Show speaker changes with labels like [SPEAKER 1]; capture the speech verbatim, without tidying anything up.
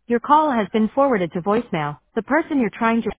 [SPEAKER 1] Your call has been forwarded to voicemail. The person you're trying to